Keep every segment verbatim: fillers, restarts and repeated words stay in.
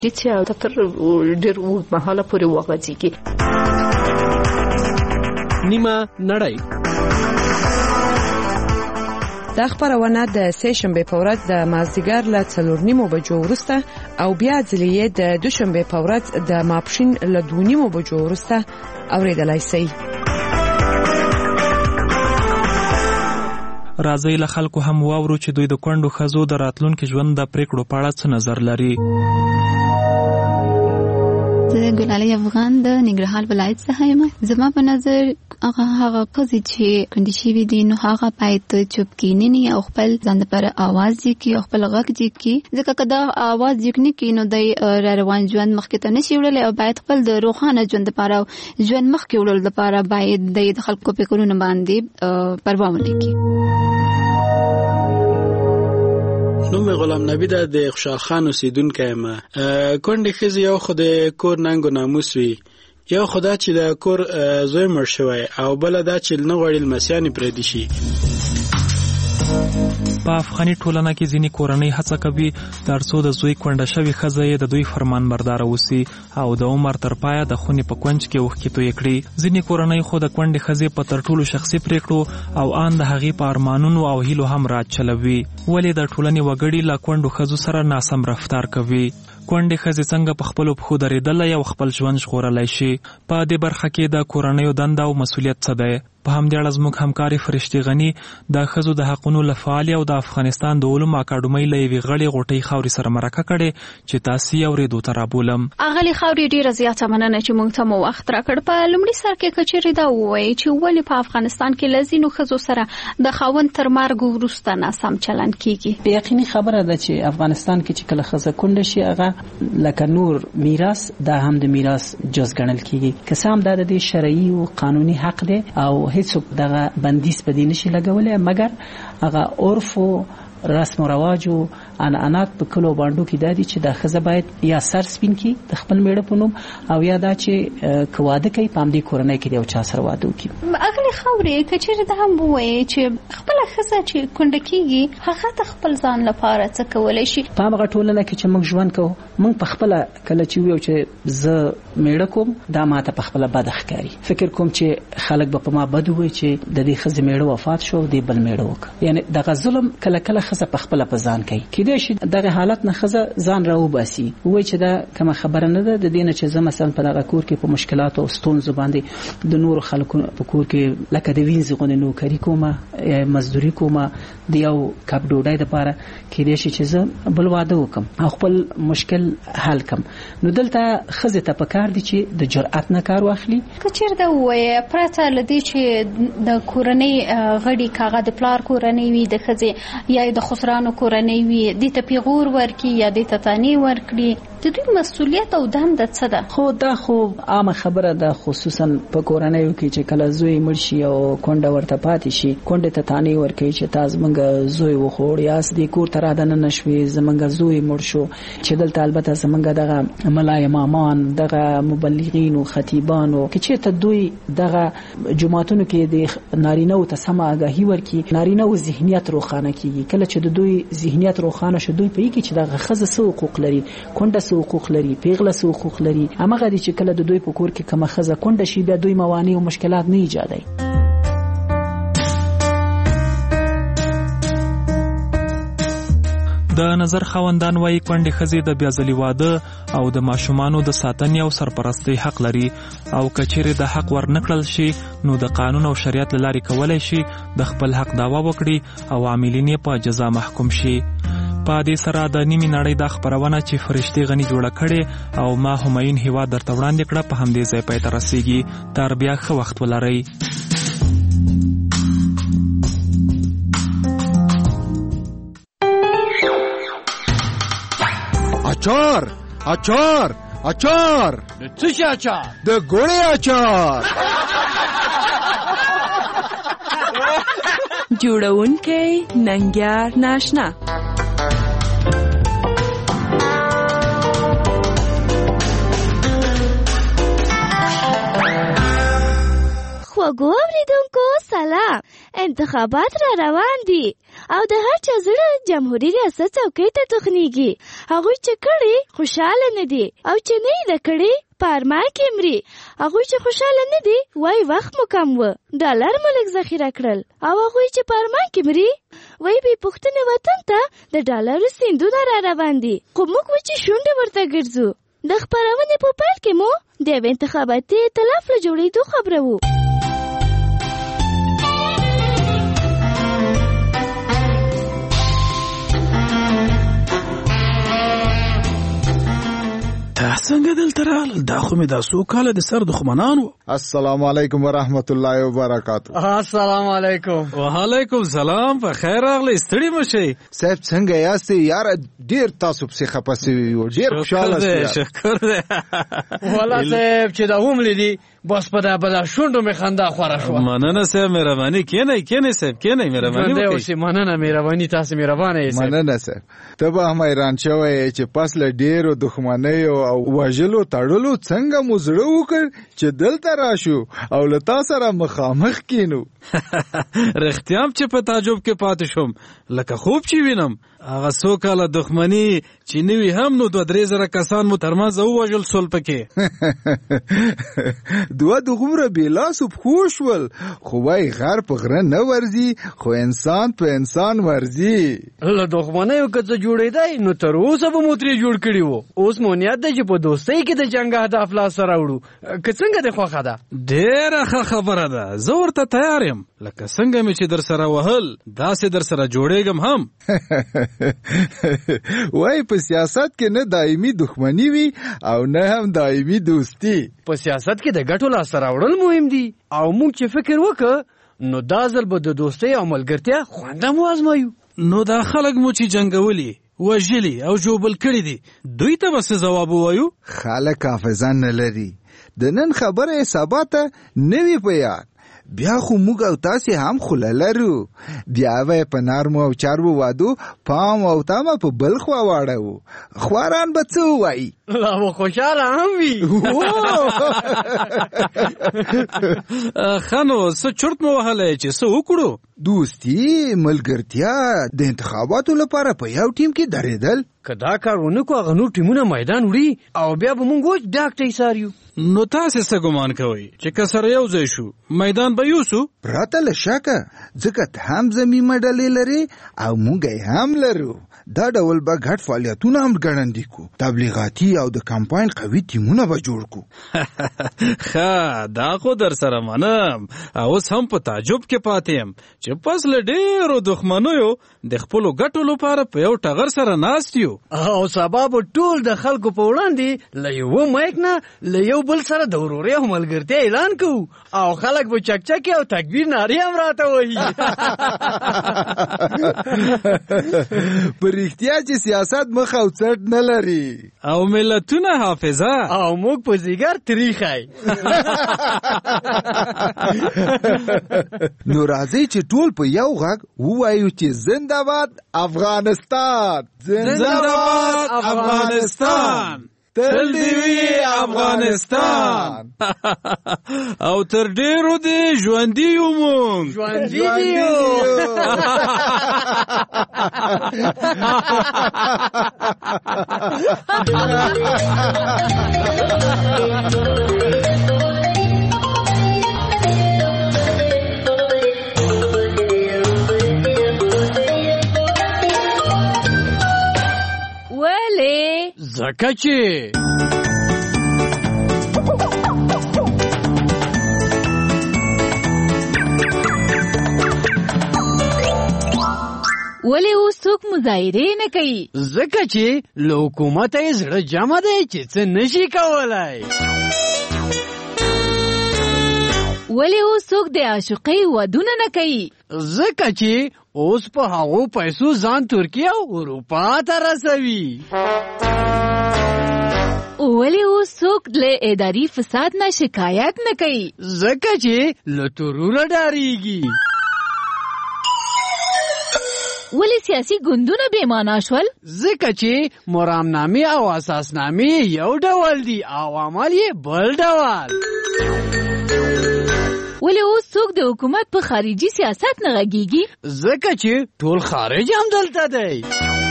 چې تر ډېر مهاله پورې وغځېږي. نیمه نړۍ. دا خبرونه د سه شنبه په ورځ د مازدیګر له څلور نیمو بجو وروسته او بیا ځلې د دوشنبه په ورځ د ماپښین له دوه نیمو بجو وروسته اوریدلای شئ. راځي له خلکو هم واورو چې دوی د کونډو ښځو د راتلونکي ژوند د پریکړو په اړه څه نظر لري. زه ګلالۍ افغان د ننګرهار ولایت څخه یم. زما په نظر هغه هغه ښځې چې کونډې شوي دي نو هغه باید چوپ کینې او خپل ځان لپاره آواز وکړي او خپل غږ وکړي، ځکه که دا آواز نه کړي نو دی را روان ژوند مخکې ته نشي وړلی او باید خپل د روښانه ژوند لپاره ژوند مخکې وړلو لپاره باید دی د خلکو فکرونو باندې پروا ونه کړي. نوم غلام نبی د خوشحال خان اوسیدونکی یم. کونډې ښځې یو خو د کور ننګ و ناموس وي، یو خو دا چې د کور زوی مړ شوی او بله دا چې نه غواړي لمسیانې پردي شي. په افغاني ټولنه کې ځینې کورنۍ هڅه کوي ترڅو د زوی کونډه شوې ښځه یې د دوی فرمانبرداره اوسي او د عمر تر پایه د خونې په کونج کې اوښکې تویې کړي. ځینې کورنۍ خو د کونډې ښځې په تر ټولو شخصي پریکړو او ان د هغې په ارمانونو او هیلو هم راج چلوي، ولې د ټولنې وګړي له کونډو ښځو سره ناسم رفتار کوي. کونډې ښځې څنګه په خپلو پښو درېدلی او خپل ژوند ژغورلی شي؟ په دې برخه کې د کورنیو دنده او مسؤلیت څه دی؟ په همدې اړه زموږ همکارې فرشتي غني د ښځو د حقونو له فعالې او د افغانستان د علومو اکاډمۍ له یوې غړې غوټۍ خاورې سره مرکه کړې چې تاسې یې اورېدو ته رابولم. اغلې خاورې ډېره زیاته مننه چې موږ ته مو وخت راکړ. په لومړي سر کې که چېرې دا ووایي چې ولې په افغانستان کې له ځینو ښځو سره د خاوند تر مرګ وروسته ناسم چلند کېږي؟ یقیني خبره ده چې افغانستان کې چې کله ښځه کونډه شي هغه لکه نور میراث دا هم د میراث جز ګڼل کېږي، که څه هم دا د دې شرعي او قانوني حق دی او هیڅوک دغه بندیز په دې نشي لګولی، مګر هغه عرف او رسم و رواج او عنعنات په کلو باندې کې دا دي چې د ښځه باید یا سر سپین کی د خپل میړه په نوم او یا دا چې کواده کوي په همدې کورنۍ کې یو چا سره واده وکړي. اغلې خاورې که چېرې دا هم ووایي چې خپله ښځه چې کونډه کېږي هغه د خپل ځان لپاره څه کولی شي؟ په هغه ټولنه کې چې موږ ژوند کوو موږ په خپله کله چې ویو چې زه میړه کوم دا ماته په خپله بده ښکاري، فکر کوم چې خلک به په ما بد ووایي چې د دې ښځې میړه وفات شو دې بل میړه وکړه. یعنی دغه ظلم کله کله ښځه په خپله په ځان کوي. کېدای شي دغه حالت نه ښځه ځان راوباسي، وایي چې دا کومه خبره نه ده، د دې نه چې زه مثلا په دغه کور کې په مشکلاتو او ستونزو باندې د نورو خلکو په کور کې لکه د وینځ غوندې نوکري کومه یا مزدوري کومه د یو کپ ډوډۍ دپاره، کېدای شي چې زه بل واده وکړم او خپل مشکل حل کړم. نو دلته ښځې ته پکار دي چې د جرأت نه کار واخلي. که چېرې دا ووایي پرته له دې چې د کورنۍ غړي که هغه د پلار کورنۍ وي د ښځې یا د خسرانو کورنۍ وي دې ته پیغور ورکړي یا دې ته تانې ورکړي، د دوی مسؤلیت او دنده څه ده؟ خو دا خو عامه خبره ده، خصوصا په کورنیو کې چې کله زوی مړ شي او کونډه ورته پاتې شي کونډې ته تانې ورکوي چې تا زموږ زوی وخوړ یا دې کور ته رادننه شوې زموږ زوی مړ شو. چې دلته البته زموږ دغه ملا امامان دغه مبلغین او خطیبانو کې چې ته دوی دغه جماعتونو کې د نارینه‌و ته سمه آګاهي ورکړي، نارینه‌و ذهنیت روښانه کیږي. کله چې د دوی ذهنیت روښانه شي دوی په کې چې دغه ښځه څه حقوق لري، کونډه څه حقوق لري، پیغله څه حقوق لري، همغه دي چې کله د دوی په کور کې کومه ښځه کونډه شي بیا دوی موانع او مشکلات نه ایجادوي. د نظر خاوندان وايي کونډې ښځې د بیا ځلي واده او د ماشومانو د ساتنې او سرپرستۍ حق لري او که چیرې د حق ورنکړل شي نو د قانون او شریعت له لارې کولی شي د خپل حق دعوه وکړي او عاملین یې په جزا محکوم شي. په دې سره د نیمې نړۍ دا خپرونه چې فرشتي غني جوړه کړې او ما همایون هیواد درته وړاندې کړه په همدې ځای پای ته رسیږي. تر بیا ښه وخت ولرئ. اچار اچار اچار د څه شي اچار؟ د ګوړې اچار. جوړونکی ننګیار ناشنا. خوږو اوریدونکو سلام. انتخابات را روان دي او د هر چا زړه جمهوریت ریاست څوکۍ ته تخنیږي. هغوی چې کړي خوشحاله نه دي او چې نه یې د کړي پارما کې مري. هغوی چې خوشحاله نه دي وای وخت مو کم و، ډالر مو لږ ذخیره کړل. او هغوی چې پارما کې مري وای بې پوښتنې وطن ته د ډالرو سیندونه را روان دي. خو موږ وچې شونډې ورته ګرځو. د خپرونې په پیل کې مو د یوې انتخاباتي ائتلاف له جوړېدو خبره وو. دا څنګه دلته راغلل؟ دا خو مې دا څو کاله د سر دښمنان وو. السلام علیکم ورحمت الله وبرکاتو. السلام علیکم. وعلیکم سلام. په خیر راغلی. ستړي مه شئ. صاحب څنګه یاست یار؟ ډېر تاسو پسې خفه سوي یو. ډېر خوشحاله شوم. شکر دی. والله صاحب چې دا هم لیدي بس په دا بلا شونډو مې خندا خوره شوه. مننه صاحب، مهرباني. کینئ کینئ صاحب کینئ، مهرباني وکړئ. مننه مهرباني، تاسو مهربانه یې صاحب. مننه صاحب. ته به هم حیران شوی چې پس له ډېرو دښمنیو او وژلو تړلو څنګه مو زړه وکړ چې دلته راشو او له تا سره مخامخ کینو. رښتیا هم چې په تعجب کې پاتې شوم، لکه خوب چې وینم. هغه څو کاله دښمني چې نوي هم نو دوه درې زره کسان مو ترمنځ ووژل سول پکې. دوه دومره بې لاسو پښو شول. خو وایي غر په غره نه ورځي، خو انسان په انسان ورځي. له دښمنیو که څه جوړېدی نو تر اوسه به مو ترې جوړ کړي وو. اوس مو نیت دی چې په دوستۍ کې د جنګ اهداف لاسته راوړو. که څنګه دې خوښه ده؟ ډېره ښه خبره ده. زه ورته تیار یم. لکه څنګه مې چې در سره وهل داسې در سره جوړېږم هم. وای په سیاست کې نه دایمي دښمني وي او نه هم دایمي دوستي. په سیاست کې د ګټو لاسته راوړل مهم دي او موږ چې فکر وکړو نو دا ځل به د دوستۍ او ملګرتیا خوند هم وازمایو. نو دا خلک مو چې جنګولي، وژلي او ژوبل کړي دي، دوی ته به څه ځواب ووایو؟ خلک حافظه نه لري. د نن خبره سبا ته نه وي په یاد. بیا خو موږ او تاسې هم خوله لرو. بیا به په نرمو او چربو وادو پام او تامه په بل خوا واړو. خواران به څه ووایي؟ لا به خوشحاله هم وي. ښه نو څه چرت مو وهلی چې څه وکړو؟ دوستي، ملګرتیا، د انتخاباتو لپاره په یو ټیم کې درېدل. که دا کار ونه کړو هغه نور ټیمونه میدان وړي او بیا به موږ وچ ډاک ته ایساریو. نو تاسې څه ګمان کوئ چې که سره یو ځای شو میدان به یوسو؟ پرته له شکه، ځکه ته هم زمینه ډلې لري او موږ هم لرو. دا ډول به ګډ فعالیتونه هم ګړندي کو. تبلیغاتي او د کمپاین قوي ټیمونه به جوړ کو. ښه دا خو در سره منم. اوس هم په تعجب کې پاتې یم چې پس له ډېرو دښمنیو د خپلو ګټو لپاره په یو ټغر سره ناست یو او سبا به ټول د خلکو په وړاندې له یوه مایک نه له یو بل سره د ورورۍ او ملګرتیا اعلان کوو او خلک به چکچکې او تکبیر نارې هم راته وهي. په رښتیا چې سیاست مخ او څټ نه لري او ملتونه حافظه او موږ په ځیګر تریخی. نو راځئ چې ټول په یو غږ ووایو چې زنده‌باد افغانستان، زنده‌باد افغانستان، تل دې وي افغانستان. او تر ډېرو دې ژوندي یو موږ، ژوندي یو. ځکه چې ولې اوس څوک مظاهرې نه کوي؟ ځکه چې له حکومته یې زړه جمع دی چې څه نشي کولی. ولې اوس څوک د عاشقۍ ودونه نه کوي؟ ځکه چې اوس په هغو پیسو ځان ترکیه او اروپا ته رسوي. ولې اوس څوک له اداري فساد نه شکایت نه کوي؟ ځکه چې له تروره ډارېږي. ولې سیاسي ګوندونه بې معنا شول؟ ځکه چې مرامنامې او اساسنامې یو ډول دي او عمل یې بل ډول. ولې اوس څوک د حکومت په خارجي سیاست نه غږیږي؟ ځکه چې ټول خارج هم دلته دی.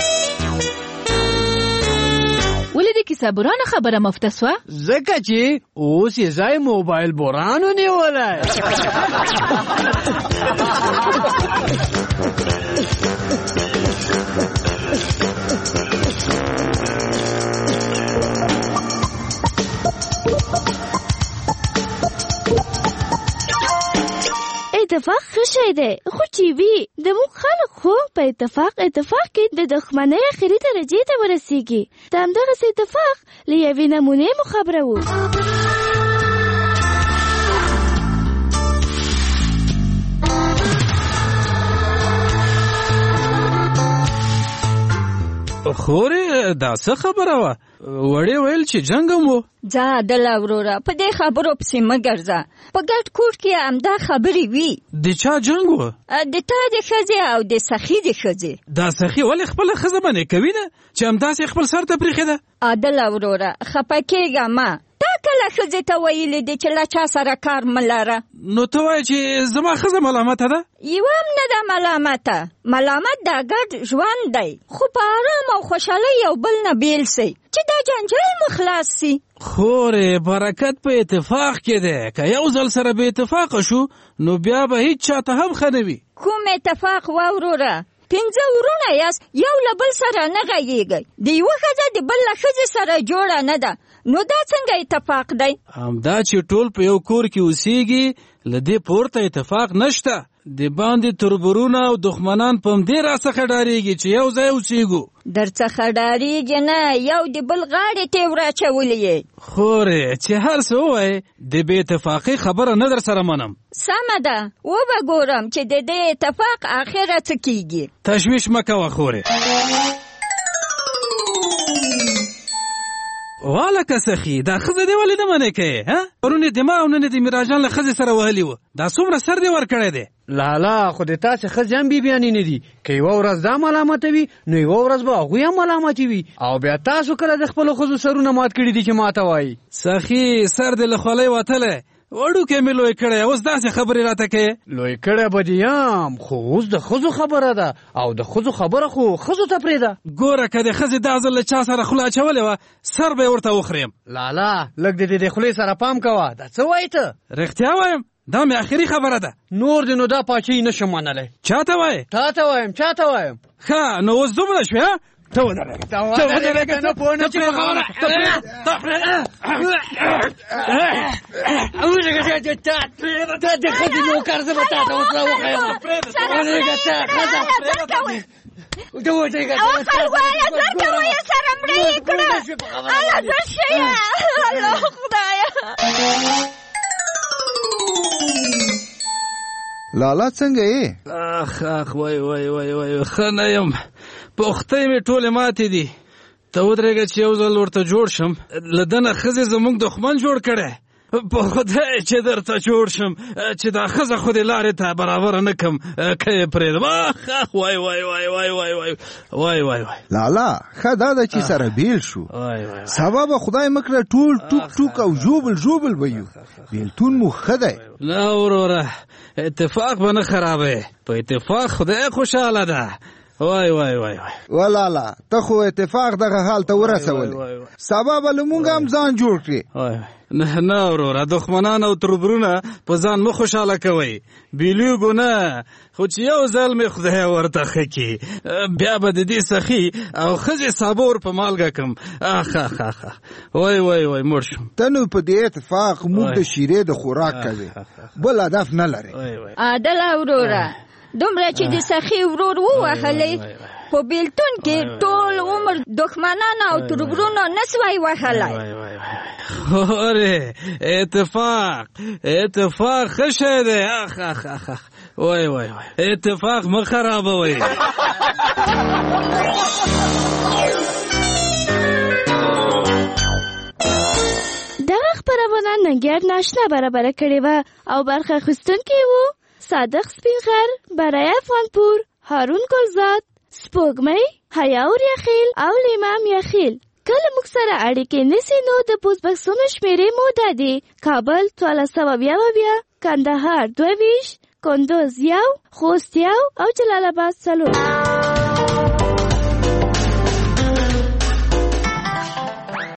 ولې د کیسابورانو خبره مفته سوه؟ ځکه چې اوس یې ځای موبایل بورانو نیولی. اتفاق ښه شی دی، خو چې وي د موږ خلک خو په اتفاق اتفاق کې د دښمنۍ اخري درجې ته ورسیږي. د همدغسې اتفاق له یوې نمونې مو خبره وو. خورې دا څه خبره وه؟ وړې ویل چې جنګ هم و. ځه عدله وروره، په دې خبرو پسې مه ګرځه. په ګډ کور کې همدا خبرې وي. د چا جنګ و؟ د تا د ښځې او د سخي د ښځې. دا سخي ولې خپله ښځه باندې کوي نه چې همداسې خپل سر ته پرېښې ده؟ عدله وروره خفه کېږه مه. تا کله ښځې ته ویلې دي چې له چا سره کار مه لره؟ نو ته وایې چې زما ښځه ملامته ده؟ یوه هم نه ده ملامته. ملامت دا ګډ ژوند دی، خو په آرام او خوشحالۍ یو بل نه بیل سئ چې دا جنجال مو خلاص سي. خورې برکت په اتفاق کې دی. که یو ځل سره به اتفاقه شو نو بیا به هیڅ چاته هم ښه نه وي. کوم اتفاق واوروره؟ پنځه ورونه یاست، یو له بل سره نه غږیږئ. د یوه ښځه د بل له ښځې سره جوړه نه ده، نو دا څنګه اتفاق دی؟ همدا چې ټول په یو کور کې اوسېږي له دې پورته اتفاق نشته. د باندې تربورونه او دښمنان په همدې راڅخه ډارېږي چې یو ځای اوسېږو. در څخه ډارېږي نه، یو د بل غاړې ته یې وراچولې یې. خورې چې هر څه ووایې د بې اتفاقۍ خبره نه در سره منم. سمه ده، وبه ګورم چې د دې اتفاق آخره څه کېږي. تشویش مه کوه خورې. واله که سخي دا ښځه دې ولې نه منې کوې؟ پرون یې دماغ او نن یې د میراجان له ښځې سره وهلي وه. دا څومره سر دې ورکړی دی؟ لالا خو د تاسې ښځې هم بیبیانې نه دي. که یوه ورځ دا ملامته وي نو یوه ورځ به هغوی هم ملامتې وي. او بیا تاسو کله د خپلو ښځو سرونه مات کړي دي چې ماته وایي؟ سخي سر دې له خولۍ وتلی، وړوکی مې لوی کړی، اوس داسې خبرې راته کوې. لوی کړی به دې یم، خو اوس د ښځو خبره ده او د ښځو خبره خو ښځو ته پرېږده. ګوره که د ښځې دا ځل له چا سره خوله اچولې وه سر به یې ورته وخوریم. لالا لږ د دې د خولې سره پام کوه. دا څه وایې ته؟ رښتیا وایم، دا مې آخري خبره ده. نور دې نو دا پاچهي نشم منلی. چا ته وایې؟ تا ته وایم. چا ته وایم؟ ښه نو اوس دومره شوې ها؟ ته ودرېږه ته ودرېږه نه پوه نه چې خبره ته د ښځې نوکر زه به تا ته اوس راوښیم. ودرېږه ته ښځه ته ودرېږه. خلکو اله زر کوئ سره مړه یې کړه. اله زر شیه الله خدایه. لالا څنګه یې؟ اخ اخ وای وای وای وای ښه نه یم، پختۍ مې ټولې ماتې دي. ته ودرېږه چې یو ځل ورته جوړ شم. له دنه ښځې زموږ دښمن جوړ کړی. په خدای چې درته جوړ شم چې دا ښځه خو دې لارې ته برابره نه کړم که یې پرېږدم. اخ اخ وای وای وای وای وای وای وای وای وای لالا ښه دا ده چې سره بیل شو. سبا به خدای مکړه ټول ټوک ټوک او ژوبل ژوبل به یو. بیلتون مو ښه دی. نه وروره اتفاق به نه خرابوې، په اتفاق خدای خوشحاله ده. وای وای وای وای ولالا ته خو اتفاق دغه حال ته ورسولې، سبا به له مونږ هم ځان جوړ کړې. نه نه وروره دښمنان او تربرونه په ځان مه خوشحاله کوئ. بیلیږو نه، خو چې یو ځل مې خدای ورته ښه کړي بیا به د دې سخي او ښځې سابور په مالګه کړم. اخ اخ اخ وای وای وای مړ شم. ته نو په دې اتفاق موږ د شیرې د خوراک کوې، بل هدف نه لرې. عادله وروره دومره چې د سخي ورور ووهلی په بیلتون کې ټول عمر دښمنان او تربرونه نسوای وهلی. خورې اتفاق اتفاق ښه شی دی. اخ اخ اخ اخ وای وای وای اتفاق مه خرابوئ. دغه خپرونه ننګیال ناشنا برابره کړې وه او برخه اخیستونکي وو صادق سپینغر، برای افغانپور، هارون ګلزاد، سپوږمۍ، حیاور یخیل او لیمام یخیل. کله موږ سره اړیکې نیسي نو د پوسټ بکسونو شمیرې مو دا دي: کابل څوارلس سوه اویا اویا، کندهار دوه ویشت، کندوز یو، خوست یو او جلال آباد څلور.